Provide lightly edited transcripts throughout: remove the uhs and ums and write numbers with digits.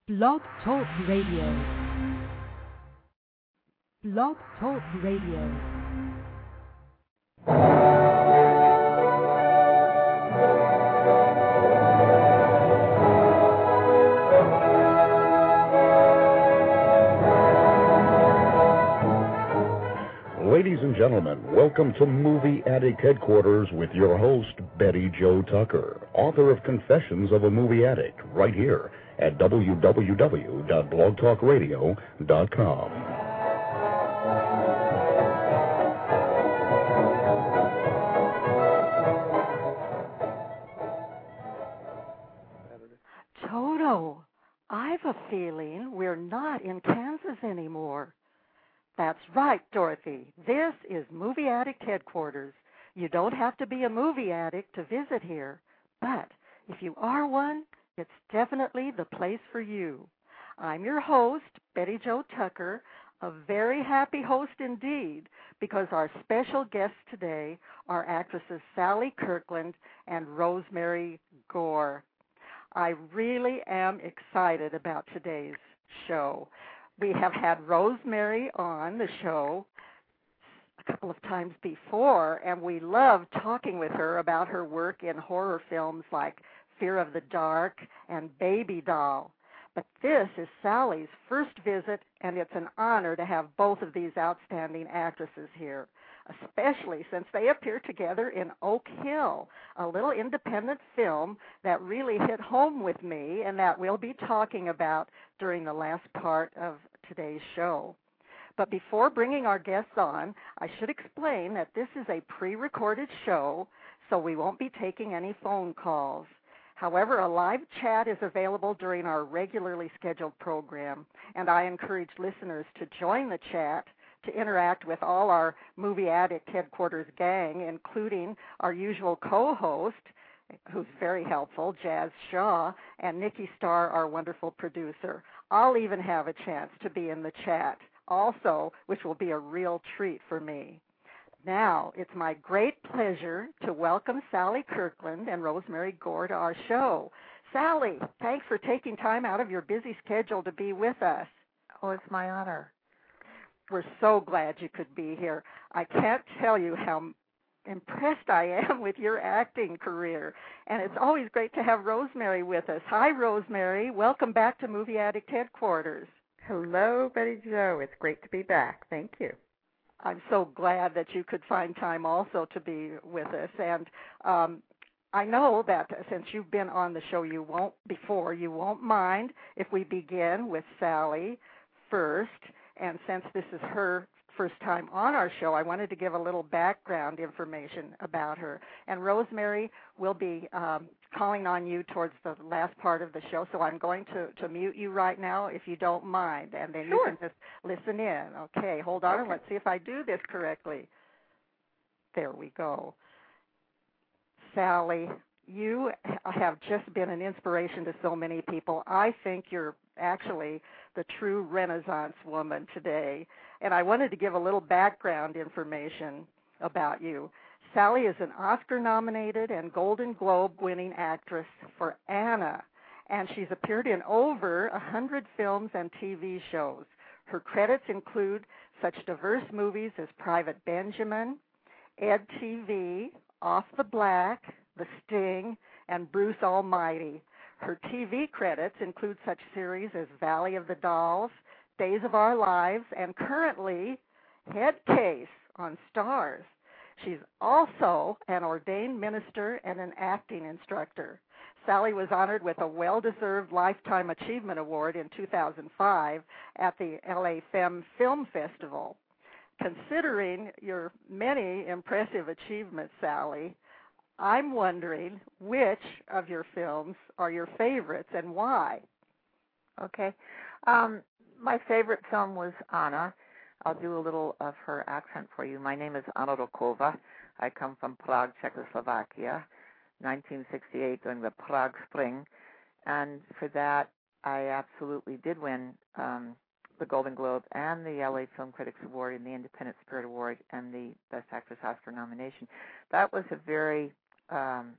Blog Talk Radio. Blog Talk Radio. Ladies and gentlemen, welcome to Movie Addict Headquarters with your host, Betty Jo Tucker, author of Confessions of a Movie Addict, right here at www.blogtalkradio.com. Toto, I've a feeling we're not in Kansas anymore. That's right, Dorothy. This is Movie Addict Headquarters. You don't have to be a movie addict to visit here, but if you are one, it's definitely the place for you. I'm your host, Betty Jo Tucker, a very happy host indeed, because our special guests today are actresses Sally Kirkland and Rosemary Gore. I really am excited about today's show. We have had Rosemary on the show a couple of times before, and we love talking with her about her work in horror films like Fear of the Dark and Baby Doll. But this is Sally's first visit, and it's an honor to have both of these outstanding actresses here, especially since they appear together in Oak Hill, a little independent film that really hit home with me and that we'll be talking about during the last part of today's show. But before bringing our guests on, I should explain that this is a pre-recorded show, so we won't be taking any phone calls. However, a live chat is available during our regularly scheduled program, and I encourage listeners to join the chat to interact with all our Movie Addict Headquarters gang, including our usual co-host, who's very helpful, Jazz Shaw, and Nikki Starr, our wonderful producer. I'll even have a chance to be in the chat also, which will be a real treat for me. Now, it's my great pleasure to welcome Sally Kirkland and Rosemary Gore to our show. Sally, thanks for taking time out of your busy schedule to be with us. Oh, it's my honor. We're so glad you could be here. I can't tell you how impressed I am with your acting career, and it's always great to have Rosemary with us. Hi, Rosemary. Welcome back to Movie Addict Headquarters. Hello, Betty Jo. It's great to be back. Thank you. I'm so glad that you could find time also to be with us, and I know that since you've been on the show you won't mind if we begin with Sally first. And since this is her first time on our show, I wanted to give a little background information about her. And Rosemary will be calling on you towards the last part of the show, so I'm going to mute you right now if you don't mind, and then Sure. You can just listen in. Okay, hold on, and let's see if I do this correctly. There we go. Sally, you have just been an inspiration to so many people. I think you're actually the true Renaissance woman today. And I wanted to give a little background information about you. Sally is an Oscar-nominated and Golden Globe-winning actress for Anna, and she's appeared in over 100 films and TV shows. Her credits include such diverse movies as Private Benjamin, Ed TV, Off the Black, The Sting, and Bruce Almighty. Her TV credits include such series as Valley of the Dolls, Days of Our Lives, and currently Head Case on Starz. She's also an ordained minister and an acting instructor. Sally was honored with a well-deserved Lifetime Achievement Award in 2005 at the LA Femme Film Festival. Considering your many impressive achievements, Sally, I'm wondering which of your films are your favorites and why? Okay. My favorite film was Anna. I'll do a little of her accent for you. My name is Anna Rokova. I come from Prague, Czechoslovakia, 1968 during the Prague Spring. And for that, I absolutely did win the Golden Globe and the LA Film Critics Award and the Independent Spirit Award and the Best Actress Oscar nomination. That was a very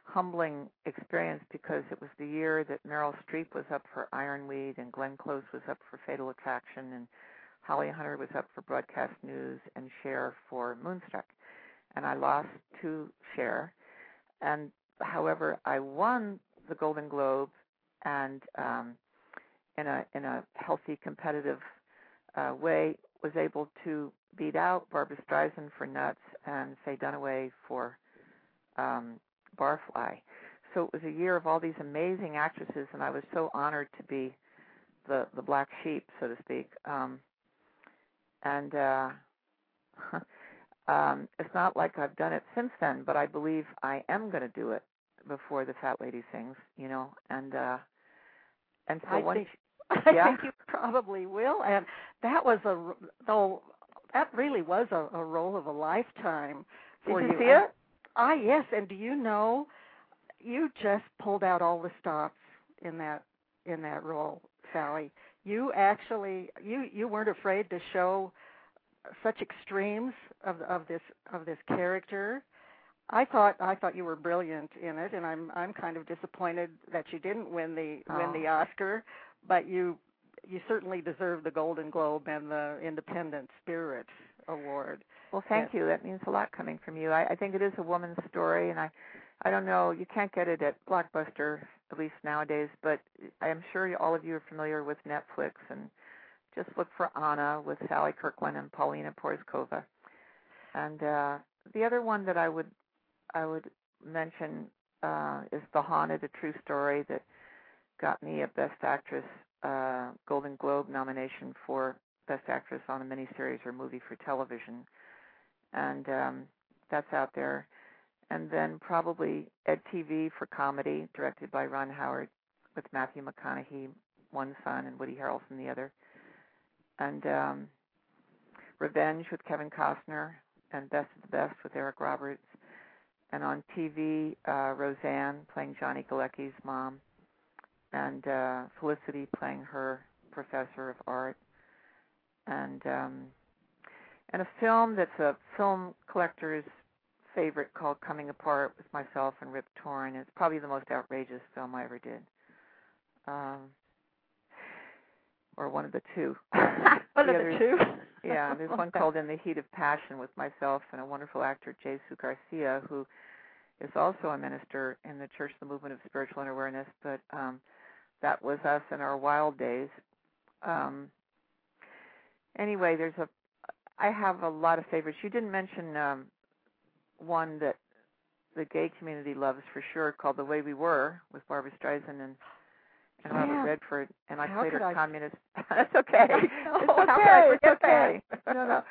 humbling experience because it was the year that Meryl Streep was up for Ironweed and Glenn Close was up for Fatal Attraction and Holly Hunter was up for Broadcast News and Cher for Moonstruck. And I lost to Cher. And however, I won the Golden Globe and in a healthy, competitive way was able to beat out Barbra Streisand for Nuts and Faye Dunaway for Barfly. So it was a year of all these amazing actresses, and I was so honored to be the black sheep, so to speak. It's not like I've done it since then, but I believe I am going to do it before the Fat Lady sings, you know. And so I think you probably will. And that was that really was a role of a lifetime for you. Did you see it? Yes. And do you know, you just pulled out all the stops in that role, Sally. You actually you weren't afraid to show such extremes of this character. I thought you were brilliant in it, and I'm kind of disappointed that you didn't win the Oscar, but you certainly deserve the Golden Globe and the Independent Spirit Award. Well, thank you. That means a lot coming from you. I think it is a woman's story, and I don't know, you can't get it at Blockbuster, at least nowadays, but I am sure all of you are familiar with Netflix, and just look for Anna with Sally Kirkland and Paulina Porizkova. And the other one that I would mention is The Haunted, a true story that got me a Best Actress Golden Globe nomination for Best Actress on a miniseries or movie for television. And that's out there. And then probably Ed TV for comedy, directed by Ron Howard, with Matthew McConaughey, one son, and Woody Harrelson, the other. And Revenge with Kevin Costner, and Best of the Best with Eric Roberts. And on TV, Roseanne playing Johnny Galecki's mom, and Felicity playing her professor of art. And a film that's a film collector's favorite called Coming Apart with myself and Rip Torn. It's probably the most outrageous film I ever did. Or one of the two. One of the two? Yeah, there's one called In the Heat of Passion with myself and a wonderful actor, Jesus Garcia, who is also a minister in the Church of the Movement of Spiritual Inner Awareness, but that was us in our wild days. Anyway, I have a lot of favorites. You didn't mention one that the gay community loves for sure, called The Way We Were, with Barbra Streisand and Robert Redford, and I played her communist. That's okay. It's okay. No.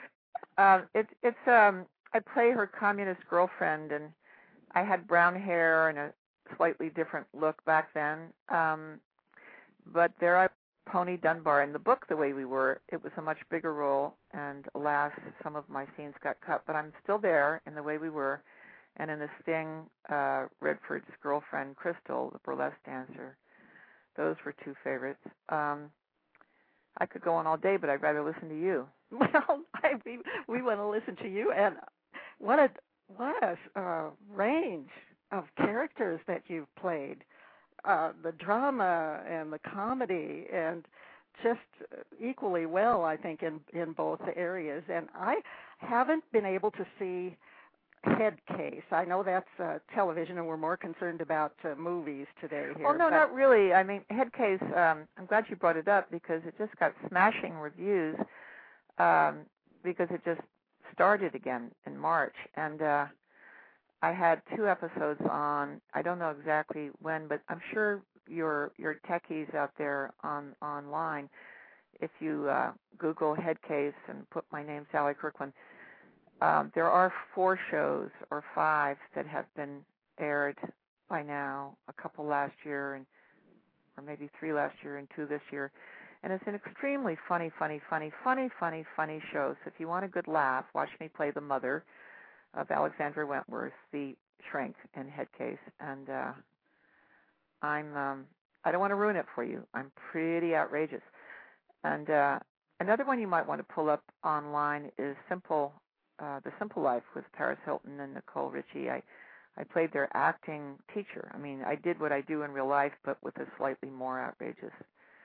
I play her communist girlfriend, and I had brown hair and a slightly different look back then. But there I Pony Dunbar. In the book, The Way We Were, it was a much bigger role, and alas, some of my scenes got cut. But I'm still there in The Way We Were, and in The Sting, Redford's girlfriend, Crystal, the burlesque dancer. Those were two favorites. I could go on all day, but I'd rather listen to you. Well, we want to listen to you, and what a range of characters that you've played. The drama and the comedy, and just equally well, I think, in both areas. And I haven't been able to see Head Case. I know that's television, and we're more concerned about movies today here. Well, no, not really. I mean, Head Case, I'm glad you brought it up because it just got smashing reviews because it just started again in March. And I had 2 episodes on. I don't know exactly when, but I'm sure your techies out there online, if you Google Head Case and put my name, Sally Kirkland, there are 4 shows or 5 that have been aired by now, a couple last year, or maybe 3 last year and 2 this year. And it's an extremely funny show. So if you want a good laugh, watch me play the mother of Alexandra Wentworth, the shrink in Head Case. And I don't want to ruin it for you. I'm pretty outrageous. And another one you might want to pull up online is The Simple Life with Paris Hilton and Nicole Richie. I played their acting teacher. I mean, I did what I do in real life, but with a slightly more outrageous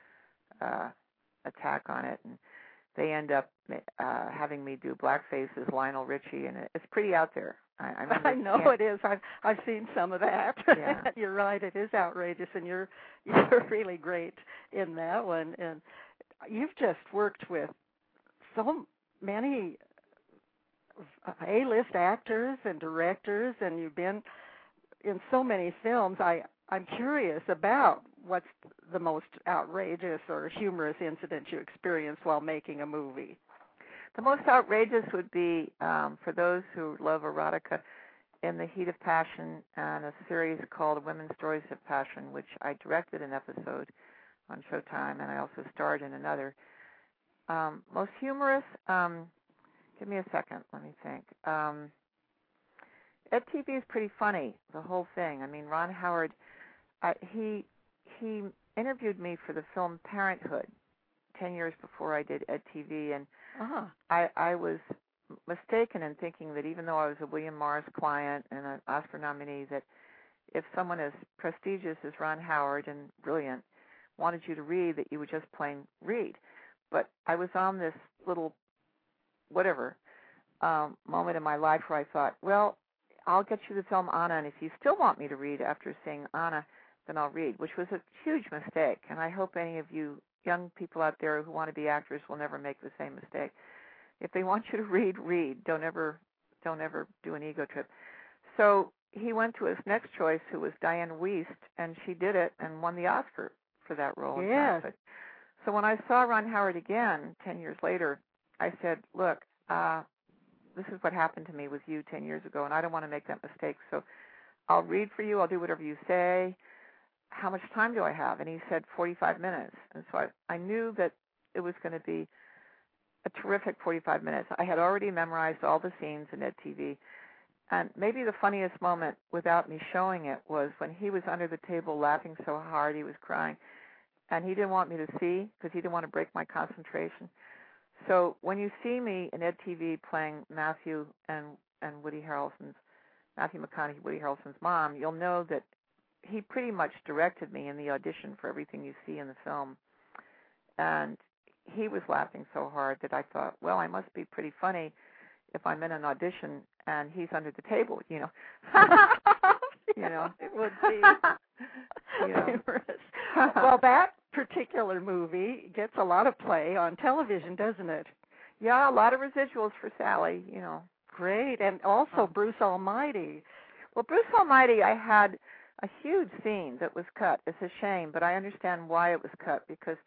attack on it. And they end up having me do blackface as Lionel Richie, and it's pretty out there. I know it is. I've seen some of that. Yeah. You're right. It is outrageous, and you're really great in that one. And you've just worked with so many A-list actors and directors, and you've been in so many films. I'm curious about what's the most outrageous or humorous incident you experienced while making a movie. The most outrageous would be, for those who love erotica, In the Heat of Passion, and a series called Women's Stories of Passion, which I directed an episode on Showtime, and I also starred in another. Most humorous, give me a second, let me think. Ed TV is pretty funny, the whole thing. I mean, Ron Howard, he interviewed me for the film Parenthood 10 years before I did Ed TV, and I was mistaken in thinking that even though I was a William Morris client and an Oscar nominee, that if someone as prestigious as Ron Howard and brilliant wanted you to read, that you would just plain read. But I was on this little moment in my life where I thought, well, I'll get you the film Anna, and if you still want me to read after seeing Anna, then I'll read, which was a huge mistake. And I hope any of you young people out there who want to be actors will never make the same mistake. If they want you to read, read. Don't ever do an ego trip. So he went to his next choice, who was Diane Wiest, and she did it and won the Oscar for that role. Yes. So when I saw Ron Howard again 10 years later, I said, look, this is what happened to me with you 10 years ago, and I don't want to make that mistake. So I'll read for you. I'll do whatever you say. How much time do I have? And he said 45 minutes. And so I knew that it was going to be a terrific 45 minutes. I had already memorized all the scenes in Ed TV. And maybe the funniest moment, without me showing it, was when he was under the table laughing so hard he was crying. And he didn't want me to see because he didn't want to break my concentration. So when you see me in Ed TV playing Matthew McConaughey, Woody Harrelson's mom, you'll know that he pretty much directed me in the audition for everything you see in the film. And he was laughing so hard that I thought, well, I must be pretty funny if I'm in an audition and he's under the table, you know. It would be. Well, that particular movie gets a lot of play on television, doesn't it? Yeah, a lot of residuals for Sally, Great. And also Bruce Almighty. Well, Bruce Almighty, I had a huge scene that was cut. It's a shame, but I understand why it was cut, because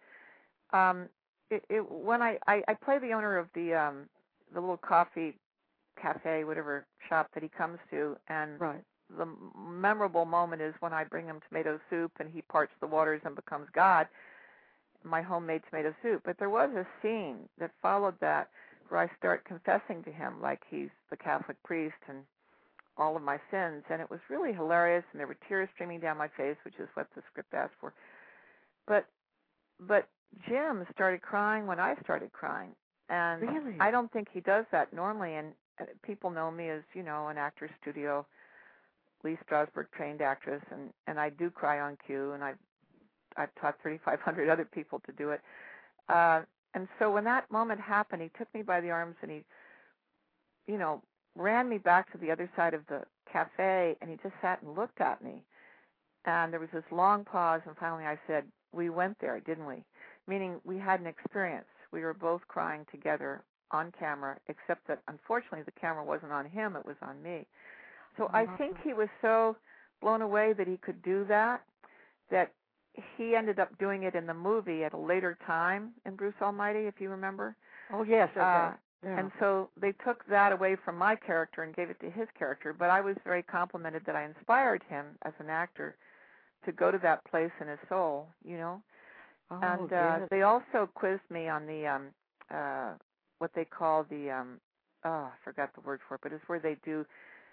when I play the owner of the little coffee cafe, whatever shop that he comes to, and right. The memorable moment is when I bring him tomato soup and he parts the waters and becomes God, my homemade tomato soup. But there was a scene that followed that where I start confessing to him like he's the Catholic priest and all of my sins, and it was really hilarious, and there were tears streaming down my face, which is what the script asked for. But Jim started crying when I started crying, and really? I don't think he does that normally, and people know me as, an actor's studio, Lee Strasberg trained actress, and I do cry on cue, and I've taught 3,500 other people to do it. And so when that moment happened, he took me by the arms and he, ran me back to the other side of the cafe, and he just sat and looked at me. And there was this long pause, and finally I said, we went there, didn't we? Meaning we had an experience. We were both crying together on camera, except that unfortunately the camera wasn't on him, it was on me. So I think he was so blown away that he could do that he ended up doing it in the movie at a later time in Bruce Almighty, if you remember. Oh, yes. Okay. Yeah. And so they took that away from my character and gave it to his character, but I was very complimented that I inspired him as an actor to go to that place in his soul, Oh, and yes. they also quizzed me on the what they call the I forgot the word for it, but it's where they do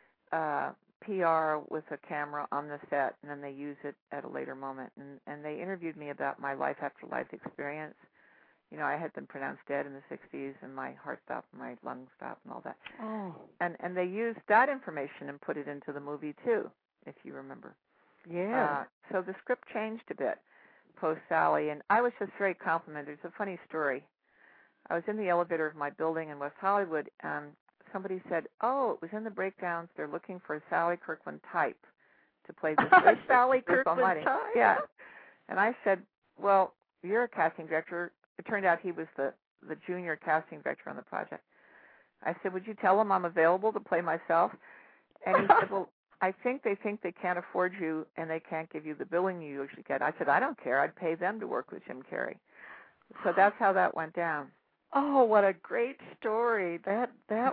PR with a camera on the set, and then they use it at a later moment. And they interviewed me about my life after life experience, I had been pronounced dead in the 60s, and my heart stopped, and my lungs stopped, and all that. Oh. And they used that information and put it into the movie too, if you remember. Yeah. So the script changed a bit post Sally, and I was just very complimented. It's a funny story. I was in the elevator of my building in West Hollywood, and somebody said, "Oh, it was in the breakdowns. They're looking for a Sally Kirkland type to play this Sally Kirkland type. Yeah. And I said, "Well, you're a casting director." It turned out he was the junior casting director on the project. I said, "Would you tell them I'm available to play myself?" And he said, "Well, I think they can't afford you and they can't give you the billing you usually get." I said, "I don't care. I'd pay them to work with Jim Carrey." So that's how that went down. Oh, what a great story! That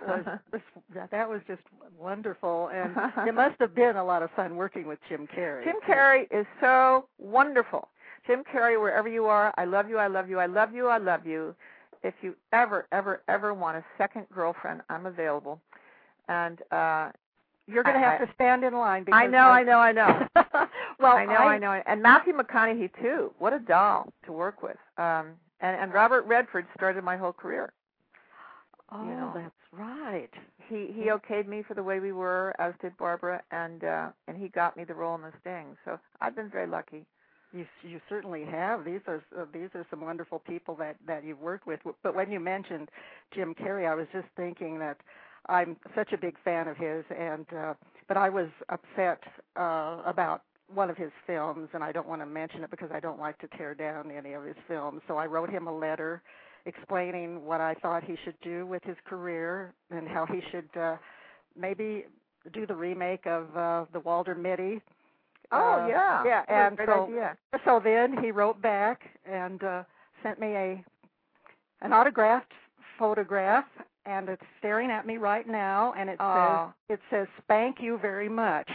was just wonderful, and it must have been a lot of fun working with Jim Carrey. Jim Carrey is so wonderful. Jim Carrey, wherever you are, I love you, I love you, I love you, I love you. If you ever, ever, ever want a second girlfriend, I'm available. And you're going to have to stand in line. Because I know. Well, I know. And Matthew McConaughey too. What a doll to work with. And Robert Redford started my whole career. Oh, that's right. He okayed me for the way we were, as did Barbara, and he got me the role in The Sting. So I've been very lucky. You certainly have. These are some wonderful people that you've worked with. But when you mentioned Jim Carrey, I was just thinking that I'm such a big fan of his, and but I was upset about one of his films, and I don't want to mention it because I don't like to tear down any of his films. So I wrote him a letter explaining what I thought he should do with his career and how he should maybe do the remake of the Walter Mitty. Oh, yeah. Yeah, and great idea. So then he wrote back and sent me an autographed photograph, and it's staring at me right now, and it says "Spank you very much."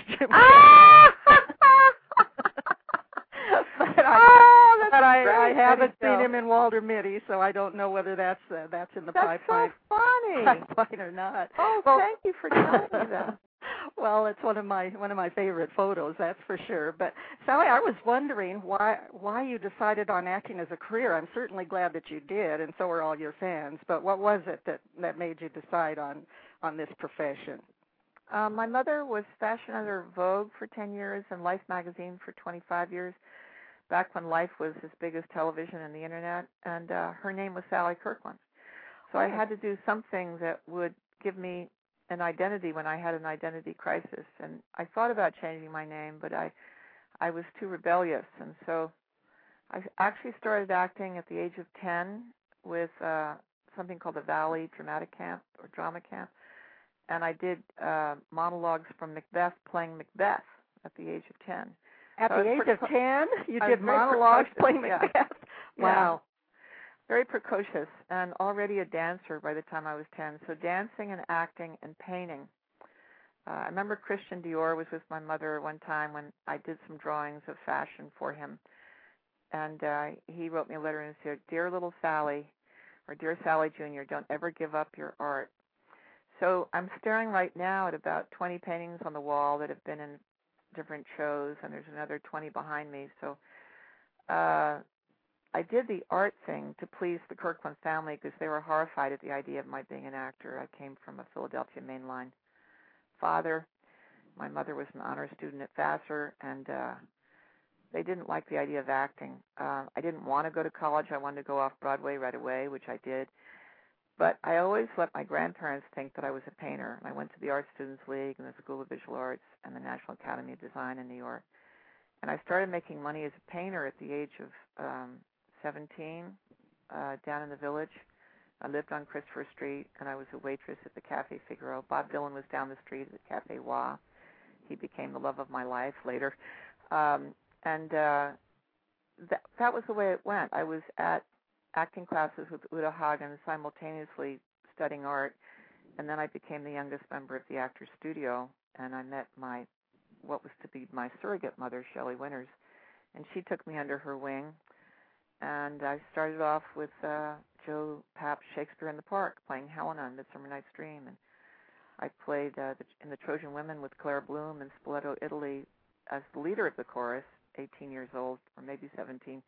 But I haven't seen him in Walter Mitty, so I don't know whether that's in the pipeline. That's so funny. Pipeline or not. Oh, well, thank you for telling me that. Well, it's one of my favorite photos, that's for sure. But Sally, I was wondering why you decided on acting as a career. I'm certainly glad that you did, and so are all your fans. But what was it that made you decide on this profession? My mother was fashion editor of Vogue for 10 years and Life magazine for 25 years, back when Life was as big as television and the internet, and her name was Sally Kirkland. So I had to do something that would give me an identity when I had an identity crisis. And I thought about changing my name, but I was too rebellious. And so I actually started acting at the age of 10 with something called the Valley Dramatic Camp or Drama Camp. And I did monologues from Macbeth, playing Macbeth at the age of 10. At the age of 10? You did monologues playing Macbeth? Yeah. Wow. Very precocious, and already a dancer by the time I was 10. So dancing and acting and painting. I remember Christian Dior was with my mother one time when I did some drawings of fashion for him. And he wrote me a letter and said, "Dear little Sally, or Dear Sally Jr., don't ever give up your art." So I'm staring right now at about 20 paintings on the wall that have been in different shows, and there's another 20 behind me. So I did the art thing to please the Kirkland family because they were horrified at the idea of my being an actor. I came from a Philadelphia mainline father. My mother was an honor student at Vassar, and they didn't like the idea of acting. I didn't want to go to college. I wanted to go off Broadway right away, which I did. But I always let my grandparents think that I was a painter. I went to the Art Students League and the School of Visual Arts and the National Academy of Design in New York. And I started making money as a painter at the age of 17 down in the Village. I lived on Christopher Street, and I was a waitress at the Café Figaro. Bob Dylan was down the street at the Café Wa. He became the love of my life later. And that was the way it went. I was at acting classes with Uta Hagen, simultaneously studying art, and then I became the youngest member of the Actors Studio, and I met what was to be my surrogate mother, Shelley Winters, and she took me under her wing, and I started off with Joe Papp's Shakespeare in the Park, playing Helena in Midsummer Night's Dream, and I played in the Trojan Women with Claire Bloom in Spoleto, Italy, as the leader of the chorus, 18 years old, or maybe 17,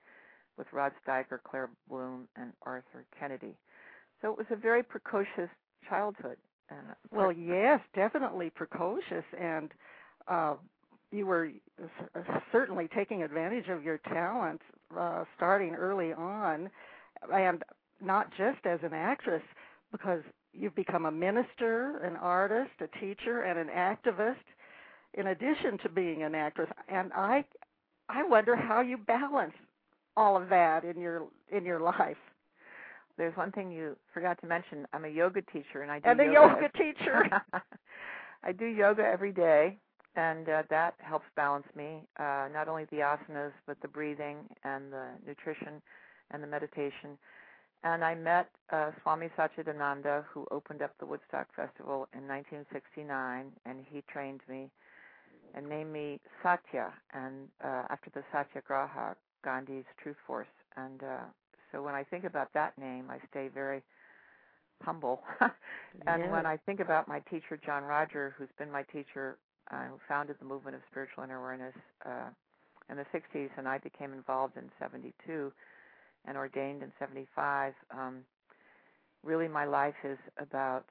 with Rod Steiger, Claire Bloom, and Arthur Kennedy. So it was a very precocious childhood. Well, yes, definitely precocious, and you were certainly taking advantage of your talents starting early on, and not just as an actress, because you've become a minister, an artist, a teacher, and an activist, in addition to being an actress. And I wonder how you balance all of that in your life. There's one thing you forgot to mention. I'm a yoga teacher, and I do yoga. And a yoga teacher. I do yoga every day, and that helps balance me. Not only the asanas, but the breathing and the nutrition and the meditation. And I met Swami Satchidananda, who opened up the Woodstock Festival in 1969, and he trained me and named me Satya, and after the Satyagraha, Gandhi's Truth Force. And so when I think about that name, I stay very humble. And when I think about my teacher, John Roger, who's been my teacher, who founded the movement of spiritual inner awareness in the 60s, and I became involved in 72 and ordained in 75, really my life is about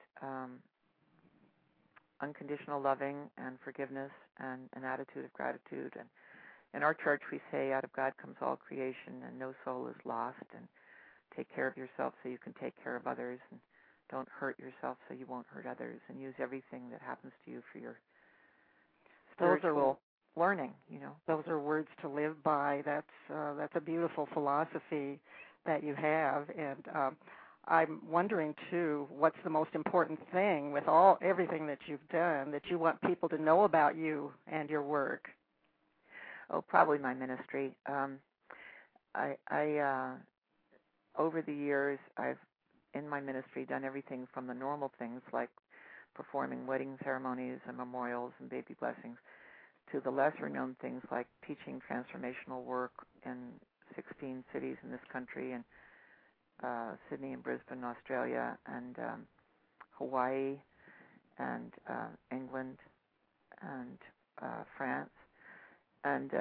unconditional loving and forgiveness and an attitude of gratitude. And in our church, we say, out of God comes all creation, and no soul is lost, and take care of yourself so you can take care of others, and don't hurt yourself so you won't hurt others, and use everything that happens to you for your spiritual learning. Those are words to live by. That's a beautiful philosophy that you have, and I'm wondering too, what's the most important thing with everything that you've done that you want people to know about you and your work? Oh, probably my ministry. I over the years, I've in my ministry done everything from the normal things like performing wedding ceremonies and memorials and baby blessings, to the lesser-known things like teaching transformational work in 16 cities in this country, and Sydney and Brisbane, Australia, and Hawaii, and England, and France, and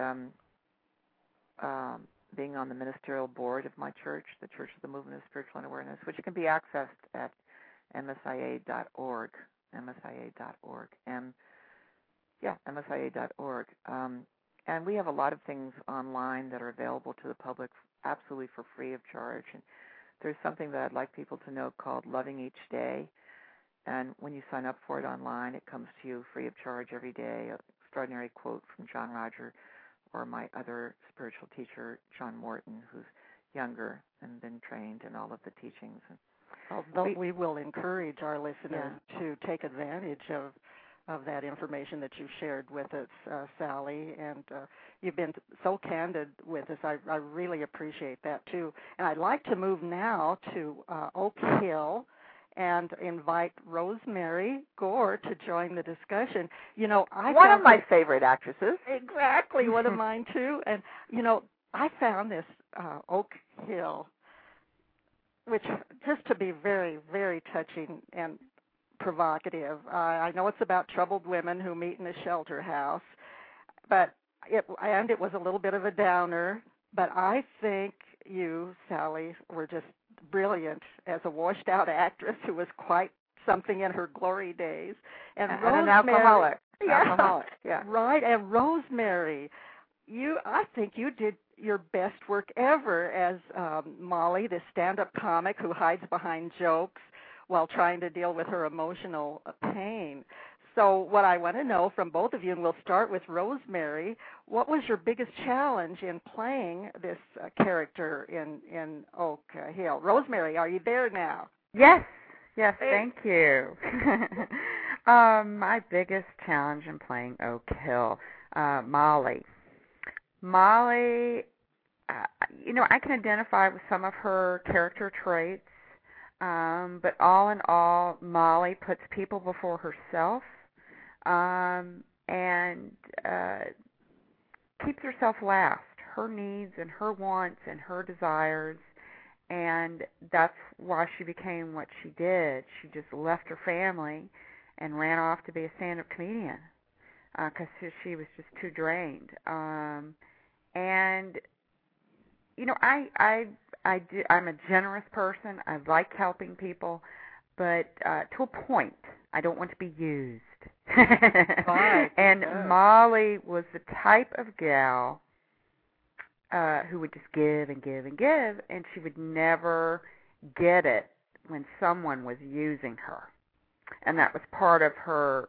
being on the ministerial board of my church, the Church of the Movement of Spiritual Inner Awareness, which can be accessed at msia.org, msia.org, msia.org. And we have a lot of things online that are available to the public absolutely for free of charge. And there's something that I'd like people to know called Loving Each Day. And when you sign up for it online, it comes to you free of charge every day. An extraordinary quote from John Roger, or my other spiritual teacher, John Morton, who's younger and been trained in all of the teachings. Although we will encourage our listeners to take advantage of that information that you've shared with us, Sally, and you've been so candid with us. I really appreciate that, too. And I'd like to move now to Oak Hill and invite Rosemary Gore to join the discussion. One of my favorite actresses. Exactly, one of mine, too. And, I found this Oak Hill, which just to be very, very touching and provocative. I know it's about troubled women who meet in a shelter house, but it was a little bit of a downer. But I think you, Sally, were just brilliant as a washed-out actress who was quite something in her glory days. And an alcoholic. Yeah. Right. And Rosemary, I think you did your best work ever as Molly, the stand-up comic who hides behind jokes while trying to deal with her emotional pain. So what I want to know from both of you, and we'll start with Rosemary, what was your biggest challenge in playing this character in Oak Hill? Rosemary, are you there now? Yes, thank you. My biggest challenge in playing Oak Hill, Molly. Molly, I can identify with some of her character traits, but all in all, Molly puts people before herself, and keeps herself last, her needs and her wants and her desires, and that's why she became what she did. She just left her family and ran off to be a stand-up comedian because she was just too drained. And, I'm a generous person. I like helping people, but to a point. I don't want to be used. Right. And Molly was the type of gal who would just give and give and give, and she would never get it when someone was using her. And that was part of her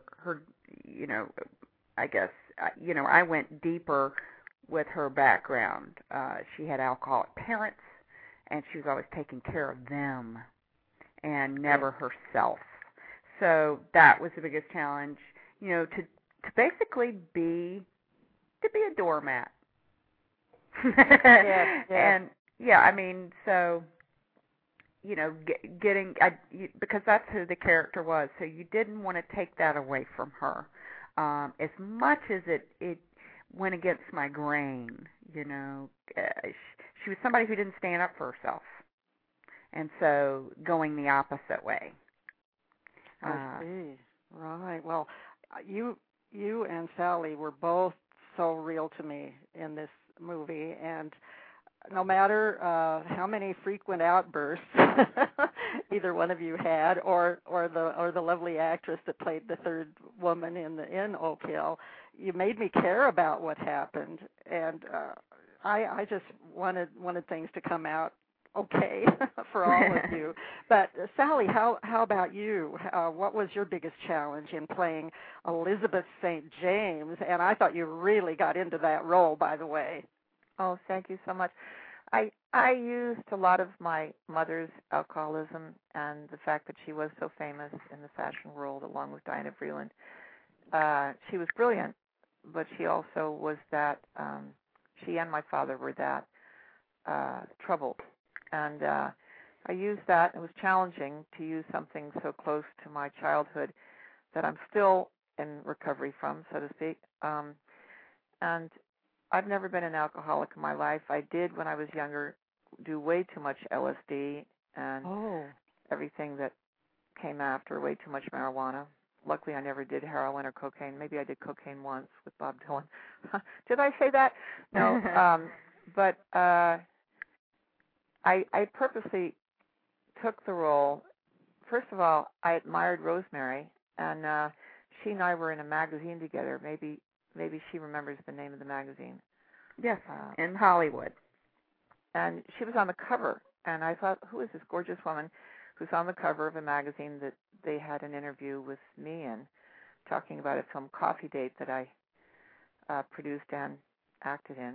I guess, I went deeper with her background. She had alcoholic parents, and she was always taking care of them and never herself. So that was the biggest challenge, to basically be a doormat. Yes. And so because that's who the character was. So you didn't want to take that away from her, as much as it went against my grain. She was somebody who didn't stand up for herself, and so going the opposite way. I see. Right. Well, you and Sally were both so real to me in this movie, and no matter how many frequent outbursts either one of you had, or the lovely actress that played the third woman in Oak Hill, you made me care about what happened, and I just wanted things to come out okay for all of you. But Sally, how about you? What was your biggest challenge in playing Elizabeth St. James? And I thought you really got into that role, by the way. Oh, thank you so much. I used a lot of my mother's alcoholism and the fact that she was so famous in the fashion world, along with Diana Vreeland. She was brilliant, but she also was that. She and my father were that troubled. And I used that. It was challenging to use something so close to my childhood that I'm still in recovery from, so to speak. And I've never been an alcoholic in my life. I did, when I was younger, do way too much LSD and everything that came after, way too much marijuana. Luckily, I never did heroin or cocaine. Maybe I did cocaine once with Bob Dylan. Did I say that? No. But I purposely took the role. First of all, I admired Rosemary, and she and I were in a magazine together. Maybe she remembers the name of the magazine. Yes, in Hollywood. And she was on the cover, and I thought, who is this gorgeous woman who's on the cover of a magazine that they had an interview with me in, talking about a film, Coffee Date, that I produced and acted in.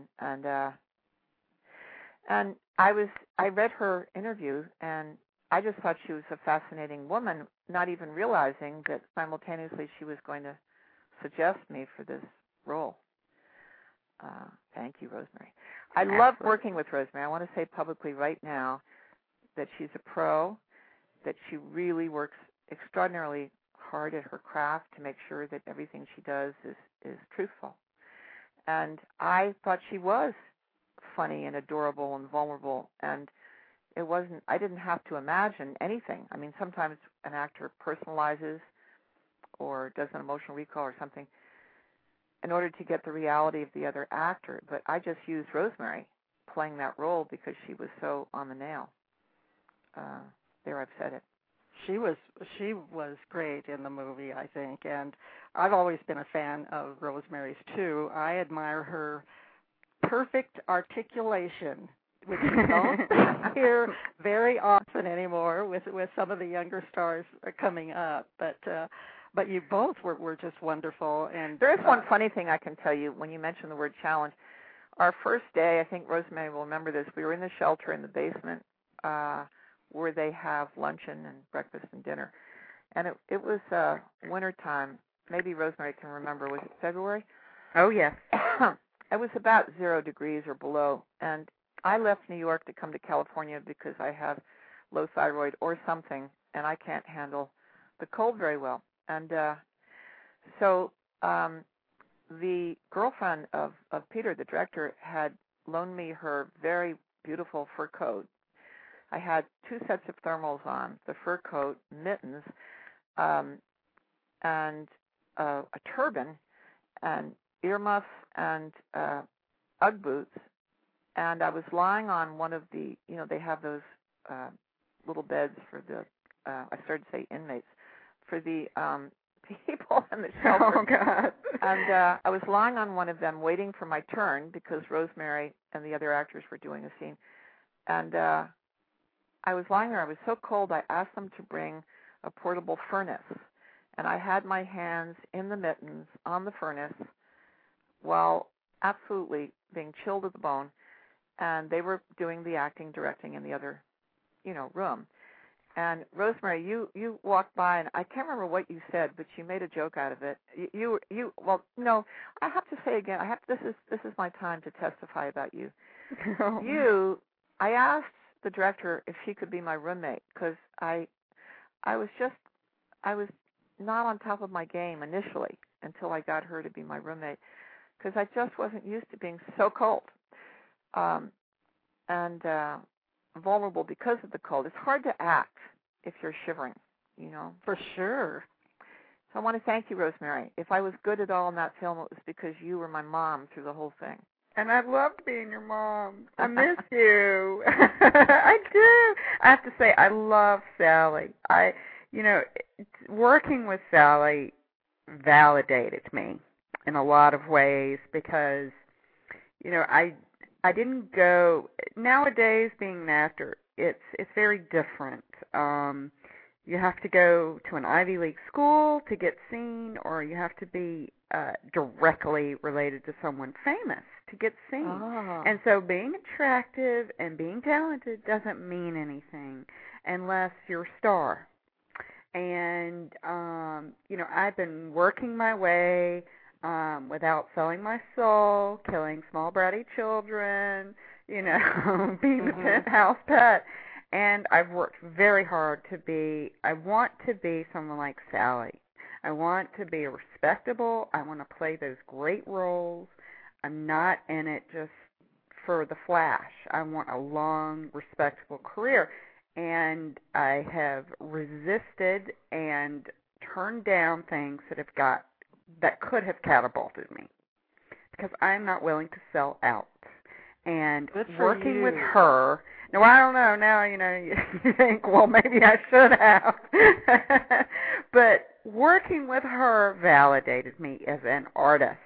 And I read her interview, and I just thought she was a fascinating woman, not even realizing that simultaneously she was going to suggest me for this role. Thank you, Rosemary. I love working with Rosemary. I want to say publicly right now that she's a pro, that she really works extraordinarily hard at her craft to make sure that everything she does is truthful. And I thought she was funny and adorable and vulnerable, and I didn't have to imagine anything. I mean, sometimes an actor personalizes or does an emotional recall or something in order to get the reality of the other actor, but I just used Rosemary playing that role because she was so on the nail. There, I've said it. She was great in the movie, I think, and I've always been a fan of Rosemary's too. I admire her perfect articulation, which you don't hear very often anymore with some of the younger stars coming up. But you both were just wonderful. And there is one funny thing I can tell you when you mention the word challenge. Our first day, I think Rosemary will remember this, we were in the shelter in the basement where they have luncheon and breakfast and dinner. And it was winter time. Maybe Rosemary can remember. Was it February? Oh, yes. It was about 0 degrees or below. And I left New York to come to California because I have low thyroid or something, and I can't handle the cold very well. And so the girlfriend of Peter, the director, had loaned me her very beautiful fur coat. I had 2 sets of thermals on, the fur coat, mittens, and a turban, and earmuffs, and Ugg boots, and I was lying on one of the, they have those little beds for the, I started to say inmates, for the people in the shelter. Oh, God. And I was lying on one of them waiting for my turn because Rosemary and the other actors were doing a scene. And I was lying there. I was so cold, I asked them to bring a portable furnace. And I had my hands in the mittens on the furnace while absolutely being chilled to the bone. And they were doing the acting, directing in the other, room. And Rosemary, you walked by, and I can't remember what you said, but you made a joke out of it. Well, no, I have to say again, this is my time to testify about you. I asked the director if she could be my roommate because I was not on top of my game initially until I got her to be my roommate because I just wasn't used to being so cold and vulnerable because of the cold. It's hard to act if you're shivering, For sure. So I want to thank you, Rosemary. If I was good at all in that film, it was because you were my mom through the whole thing. And I loved being your mom. I miss you. I do. I have to say, I love Sally. Working with Sally validated me in a lot of ways because, I didn't go. Nowadays, being an actor, it's very different. You have to go to an Ivy League school to get seen, or you have to be directly related to someone famous to get seen. Oh. And so being attractive and being talented doesn't mean anything unless you're a star. And, I've been working my way without selling my soul, killing small bratty children, being the penthouse pet. And I've worked very hard I want to be someone like Sally. I want to be respectable. I want to play those great roles. I'm not in it just for the flash. I want a long, respectable career. And I have resisted and turned down things that could have catapulted me because I'm not willing to sell out. And working with her, now I don't know, now, you think, well, maybe I should have. But working with her validated me as an artist.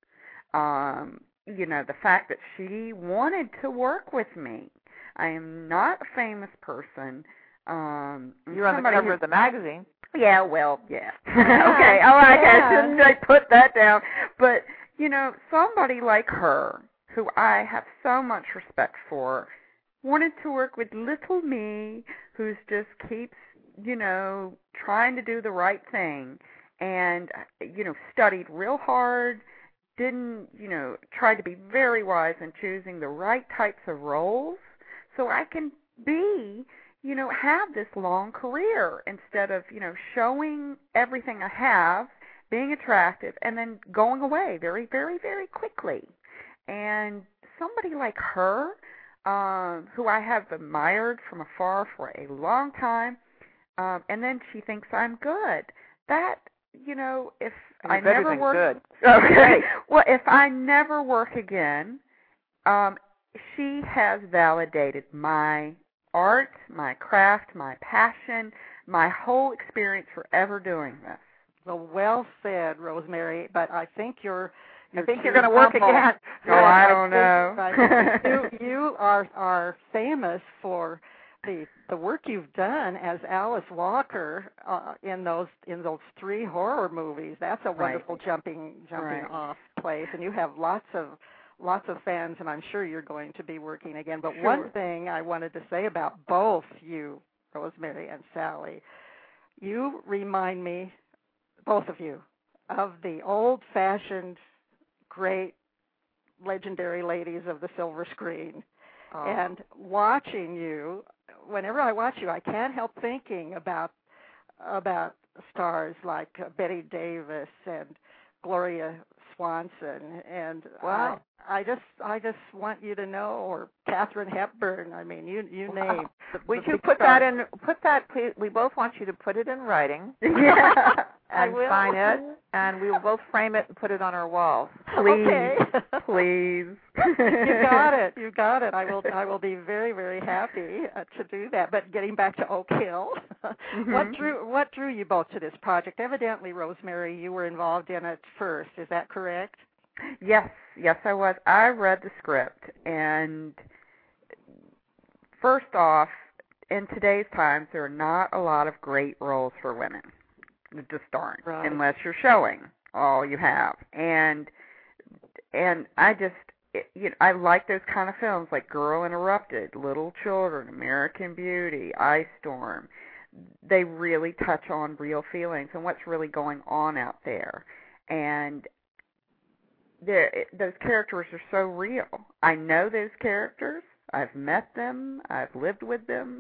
The fact that she wanted to work with me. I am not a famous person. You're on the cover of the magazine. Yeah, well, yeah. Okay, all right, I shouldn't put that down. But, somebody like her, who I have so much respect for, wanted to work with little me, who just keeps, trying to do the right thing, and, studied real hard, didn't, try to be very wise in choosing the right types of roles, so I can be, have this long career instead of, showing everything I have, being attractive, and then going away very, very, very quickly. And somebody like her, who I have admired from afar for a long time, and then she thinks I'm good. That, if I never work... Good. Okay. Well, if I never work again, she has validated my art, my craft, my passion, my whole experience for ever doing this. Well said, Rosemary, but I think you're going to work again. Oh, I don't know. You are famous for the work you've done as Alice Walker in those 3 horror movies. That's a wonderful jumping off place, and you have lots of fans, and I'm sure you're going to be working again. But one thing I wanted to say about both you, Rosemary and Sally, you remind me, both of you, of the old-fashioned, great, legendary ladies of the silver screen. Oh. And watching you, whenever I watch you, I can't help thinking about stars like Bette Davis and Gloria Swanson. And wow. I just want you to know, or Katharine Hepburn. I mean, you name. Would you put that in? Put that, please. We both want you to put it in writing. Yeah. And sign it, and we will both frame it and put it on our walls. Please, Okay. please. You got it. You got it. I will be very, very happy to do that. But getting back to Oak Hill, what drew you both to this project? Evidently, Rosemary, you were involved in it first. Is that correct? Yes, I was. I read the script, and first off, in today's times, there are not a lot of great roles for women. There just aren't, right. Unless you're showing all you have. And I just, I like those kind of films, like Girl Interrupted, Little Children, American Beauty, Ice Storm. They really touch on real feelings and what's really going on out there. And those characters are so real. I know those characters. I've met them. I've lived with them.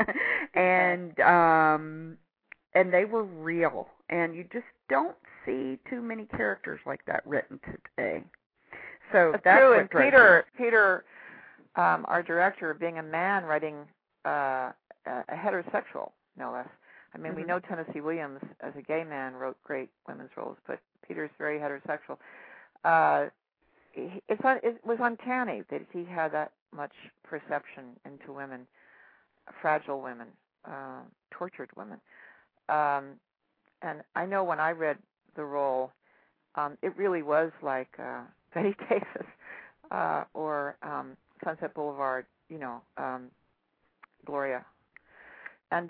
And they were real. And you just don't see too many characters like that written today. So that's true. what And Peter, our director, being a man writing a heterosexual, no less. I mean, we know Tennessee Williams as a gay man wrote great women's roles, but Peter's very heterosexual. It was uncanny that he had that much perception into women, fragile women, tortured women. And I know when I read the role, it really was like Betty Davis or Sunset Boulevard, Gloria. And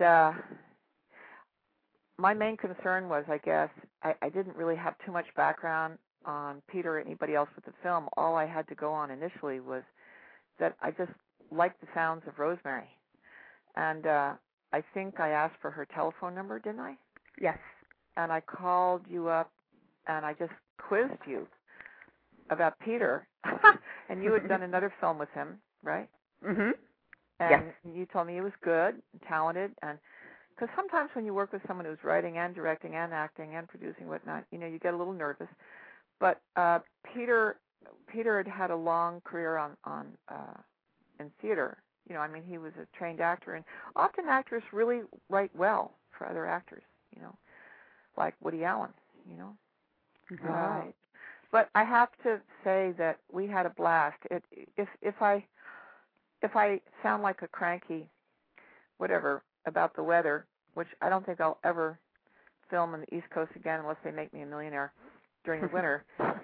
my main concern was, I guess, I didn't really have too much background on Peter or anybody else with the film. All I had to go on initially was that I just liked the sounds of Rosemary. And I think I asked for her telephone number, didn't I? Yes. And I called you up, and I just quizzed you about Peter. And you had done another film with him, right? Mm-hmm. And yes. You told me he was good and talented. And because sometimes when you work with someone who's writing and directing and acting and producing and whatnot, you get a little nervous. But Peter had a long career in theater. He was a trained actor, and often actors really write well for other actors, like Woody Allen, Right. But I have to say that we had a blast. If I sound like a cranky, whatever, about the weather, which I don't think I'll ever film on the East Coast again unless they make me a millionaire during the winter.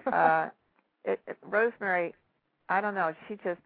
Rosemary, I don't know, she just,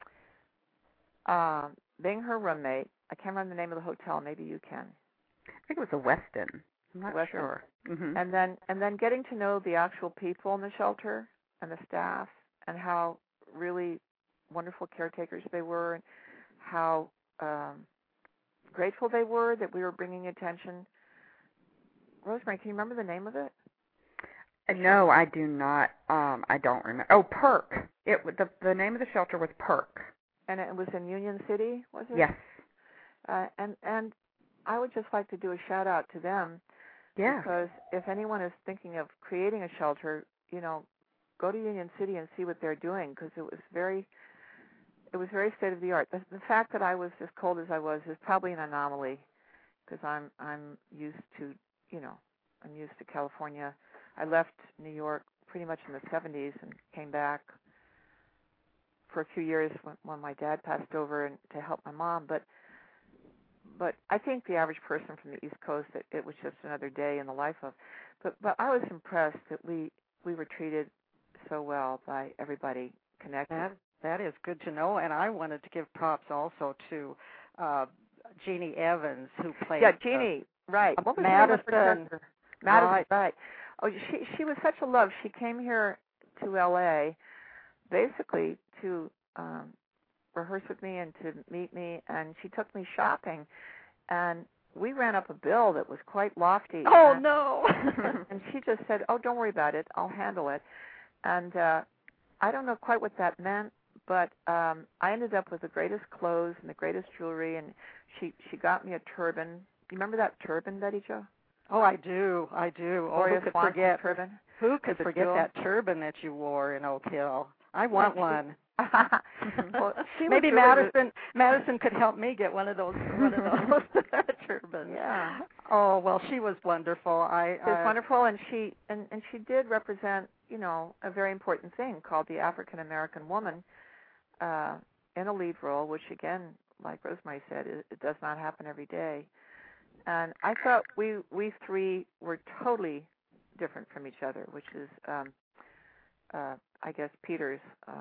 being her roommate, I can't remember the name of the hotel, maybe you can. I think it was a Westin. I'm not Westin. sure. Mm-hmm. And then getting to know the actual people in the shelter and the staff and how really wonderful caretakers they were and how grateful they were that we were bringing attention. Rosemary, can you remember the name of it? No, I do not. I don't remember. Oh, Perk. The name of the shelter was Perk. And it was in Union City, was it? Yes. And I would just like to do a shout out to them. Yeah. Because if anyone is thinking of creating a shelter, go to Union City and see what they're doing, because it was very state of the art. The fact that I was as cold as I was is probably an anomaly, because I'm used to California. I left New York pretty much in the 70s and came back for a few years when my dad passed over and to help my mom. But I think the average person from the East Coast, it was just another day in the life of. But I was impressed that we were treated so well by everybody connected. That is good to know, and I wanted to give props also to Jeannie Evans, who played. Yeah, Jeannie, right. What was Madison. Madison, right. Oh, she was such a love. She came here to L.A. basically to rehearse with me and to meet me, and she took me shopping, and we ran up a bill that was quite lofty. Oh, no. And she just said, "Oh, don't worry about it. I'll handle it." And I don't know quite what that meant, but I ended up with the greatest clothes and the greatest jewelry, and she got me a turban. You remember that turban, Betty Jo? Oh, I do. Oh, who could forget turban? Who could forget that turban that you wore in Oak Hill? I want one. Well, she Maybe was really Madison could help me get one of those turbans. Yeah. Oh well, she was wonderful. She was wonderful, and she did represent, you know, a very important thing called the African American woman in a lead role, which again, like Rosemary said, it does not happen every day. And I thought we three were totally different from each other, which is, I guess, Peter's,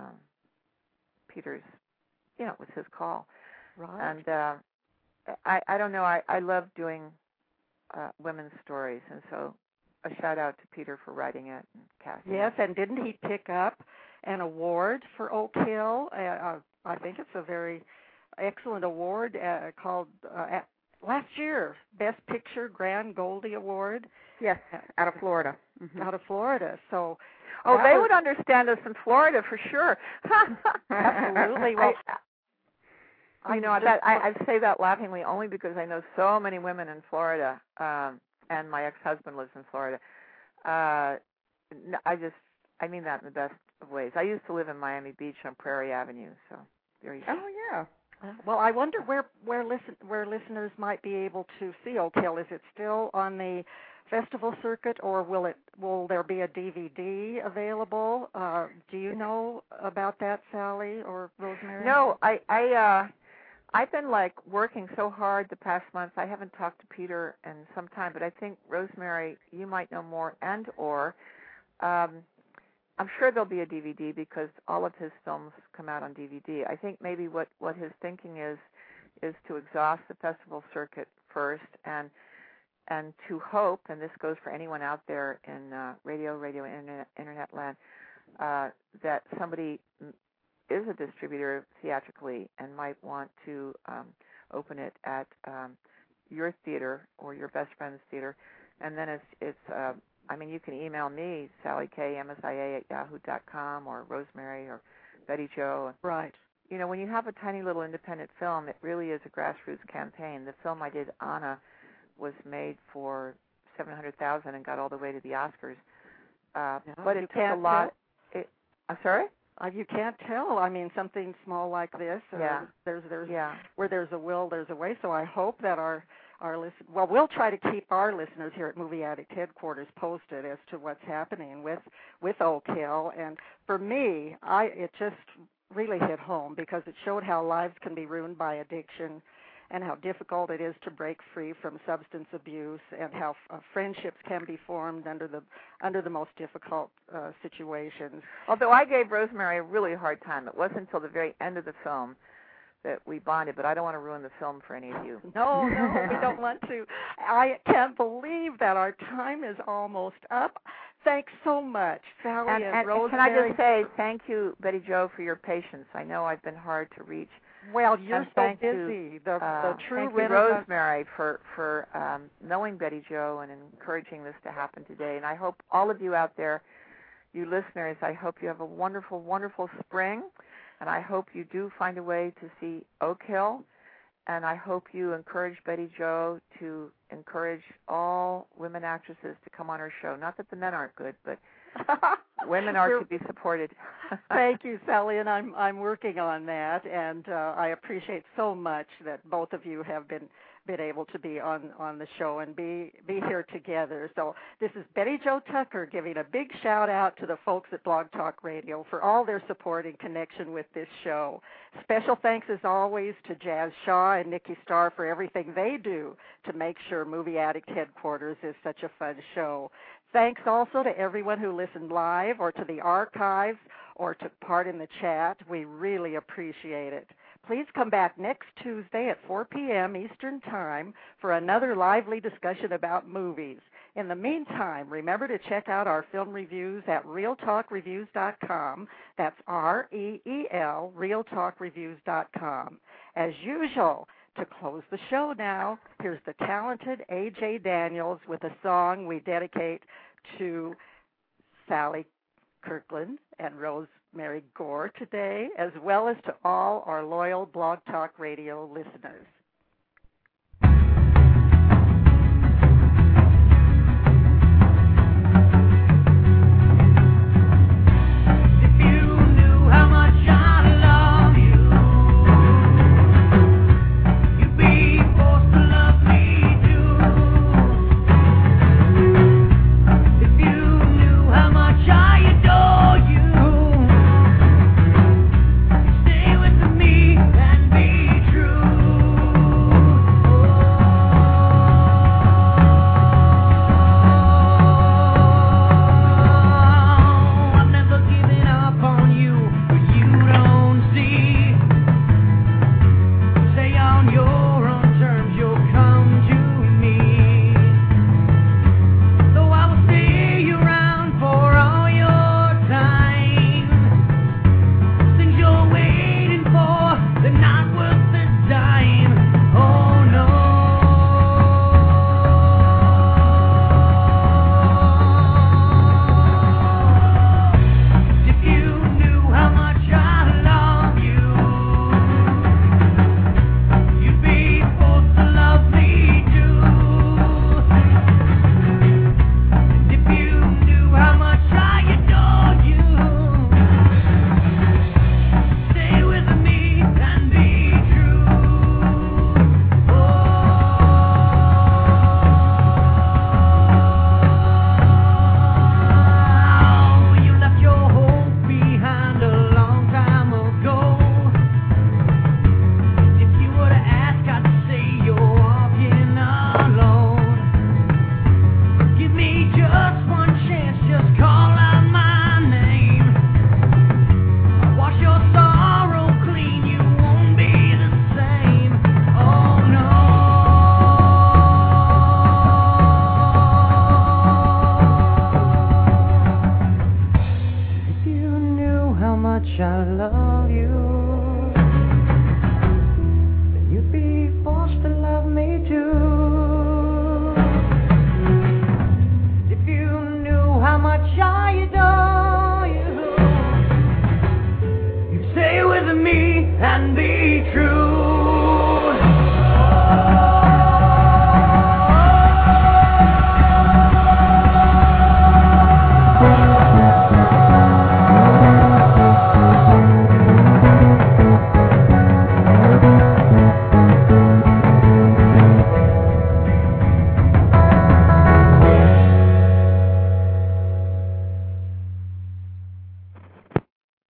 you know, it was his call. Right. And I don't know, I love doing women's stories, and so a shout out to Peter for writing it and casting. Yes, and didn't he pick up an award for Oak Hill? I think it's a very excellent award called last year, Best Picture Grand Goldie Award. Yes, out of Florida. Mm-hmm. Out of Florida. So, they would understand us in Florida for sure. Absolutely. Well, I know that I say that laughingly only because I know so many women in Florida, and my ex-husband lives in Florida. I mean that in the best of ways. I used to live in Miami Beach on Prairie Avenue, so there you go. Oh yeah. Well, I wonder where listeners might be able to see Oak Hill. Is it still on the festival circuit, or will there be a DVD available? Do you know about that, Sally or Rosemary? No, I've been like working so hard the past month. I haven't talked to Peter in some time, but I think Rosemary, you might know more, and or I'm sure there'll be a DVD because all of his films come out on DVD. I think maybe what his thinking is to exhaust the festival circuit first, and to hope, and this goes for anyone out there in radio, internet land, that somebody is a distributor theatrically and might want to open it at your theater or your best friend's theater, and then it's I mean, you can email me, SallyKMSIA@yahoo.com, or Rosemary or Betty Jo. Right. You know, when you have a tiny little independent film, it really is a grassroots campaign. The film I did, Anna, was made for $700,000 and got all the way to the Oscars. But it took a lot. I'm sorry? You can't tell. I mean, something small like this. Yeah. There's where there's a will, there's a way. So I hope that our well, we'll try to keep our listeners here at Movie Addict headquarters posted as to what's happening with Oak Hill. And for me, it just really hit home because it showed how lives can be ruined by addiction, and how difficult it is to break free from substance abuse, and how friendships can be formed under the most difficult situations. Although I gave Rosemary a really hard time. It wasn't until the very end of the film that we bonded, but I don't want to ruin the film for any of you. No, we don't want to. I can't believe that our time is almost up. Thanks so much, Sally and Rosemary. Can I just say thank you, Betty Jo, for your patience. I know I've been hard to reach. Well, you're so busy. The true Rosemary for knowing Betty Jo and encouraging this to happen today. And I hope all of you out there, you listeners, I hope you have a wonderful, wonderful spring. And I hope you do find a way to see Oak Hill. And I hope you encourage Betty Jo to encourage all women actresses to come on her show. Not that the men aren't good, but women are to be supported. Thank you, Sally, and I'm working on that, and I appreciate so much that both of you have been able to be on the show and be here together. So this is Betty Jo Tucker giving a big shout out to the folks at Blog Talk Radio for all their support in connection with this show. Special thanks as always to Jazz Shaw and Nikki Starr for everything they do to make sure Movie Addict headquarters is such a fun show. Thanks also to everyone who listened live or to the archives or took part in the chat. We really appreciate it. Please come back next Tuesday at 4 p.m. Eastern Time for another lively discussion about movies. In the meantime, remember to check out our film reviews at realtalkreviews.com. That's REEL, realtalkreviews.com. As usual, to close the show now, here's the talented A.J. Daniels with a song we dedicate to Sally Kirkland and Rosemary Gore today, as well as to all our loyal Blog Talk Radio listeners.